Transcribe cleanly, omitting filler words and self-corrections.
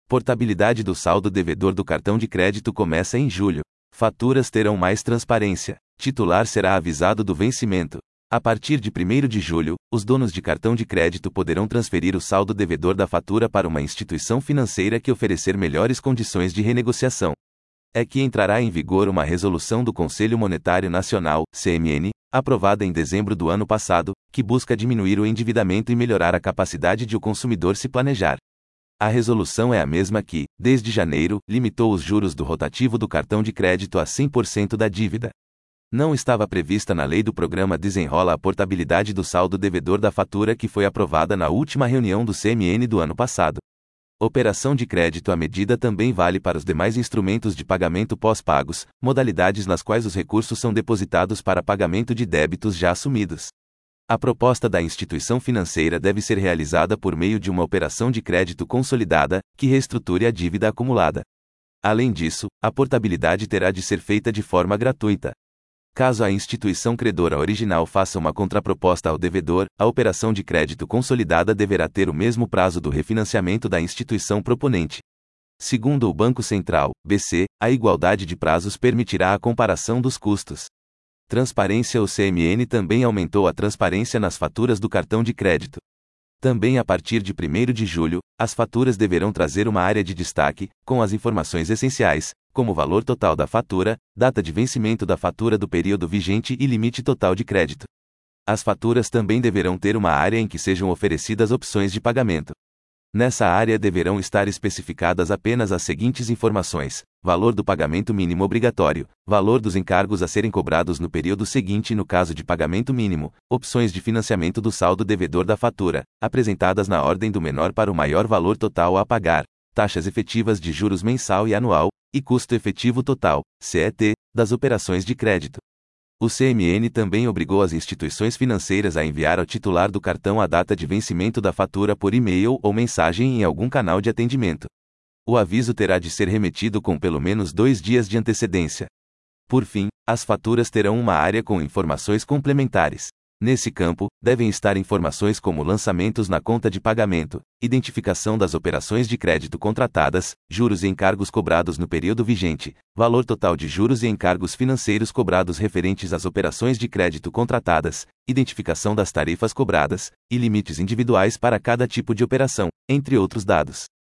Portabilidade do saldo devedor do cartão de crédito começa em julho. Faturas terão mais transparência. Titular será avisado do vencimento. A partir de 1º de julho, os donos de cartão de crédito poderão transferir o saldo devedor da fatura para uma instituição financeira que oferecer melhores condições de renegociação. É que entrará em vigor uma resolução do Conselho Monetário Nacional, CMN, aprovada em dezembro do ano passado, que busca diminuir o endividamento e melhorar a capacidade de o consumidor se planejar. A resolução é a mesma que, desde janeiro, limitou os juros do rotativo do cartão de crédito a 100% da dívida. Não estava prevista na lei do programa Desenrola a portabilidade do saldo devedor da fatura que foi aprovada na última reunião do CMN do ano passado. Operação de crédito à medida também vale para os demais instrumentos de pagamento pós-pagos, modalidades nas quais os recursos são depositados para pagamento de débitos já assumidos. A proposta da instituição financeira deve ser realizada por meio de uma operação de crédito consolidada, que reestruture a dívida acumulada. Além disso, a portabilidade terá de ser feita de forma gratuita. Caso a instituição credora original faça uma contraproposta ao devedor, a operação de crédito consolidada deverá ter o mesmo prazo do refinanciamento da instituição proponente. Segundo o Banco Central, BC, a igualdade de prazos permitirá a comparação dos custos. Transparência. O CMN também aumentou a transparência nas faturas do cartão de crédito. Também a partir de 1º de julho, as faturas deverão trazer uma área de destaque, com as informações essenciais, como o valor total da fatura, data de vencimento da fatura do período vigente e limite total de crédito. As faturas também deverão ter uma área em que sejam oferecidas opções de pagamento. Nessa área deverão estar especificadas apenas as seguintes informações: valor do pagamento mínimo obrigatório, valor dos encargos a serem cobrados no período seguinte no caso de pagamento mínimo, opções de financiamento do saldo devedor da fatura, apresentadas na ordem do menor para o maior valor total a pagar, taxas efetivas de juros mensal e anual, e custo efetivo total, CET, das operações de crédito. O CMN também obrigou as instituições financeiras a enviar ao titular do cartão a data de vencimento da fatura por e-mail ou mensagem em algum canal de atendimento. O aviso terá de ser remetido com pelo menos 2 dias de antecedência. Por fim, as faturas terão uma área com informações complementares. Nesse campo, devem estar informações como lançamentos na conta de pagamento, identificação das operações de crédito contratadas, juros e encargos cobrados no período vigente, valor total de juros e encargos financeiros cobrados referentes às operações de crédito contratadas, identificação das tarifas cobradas, e limites individuais para cada tipo de operação, entre outros dados.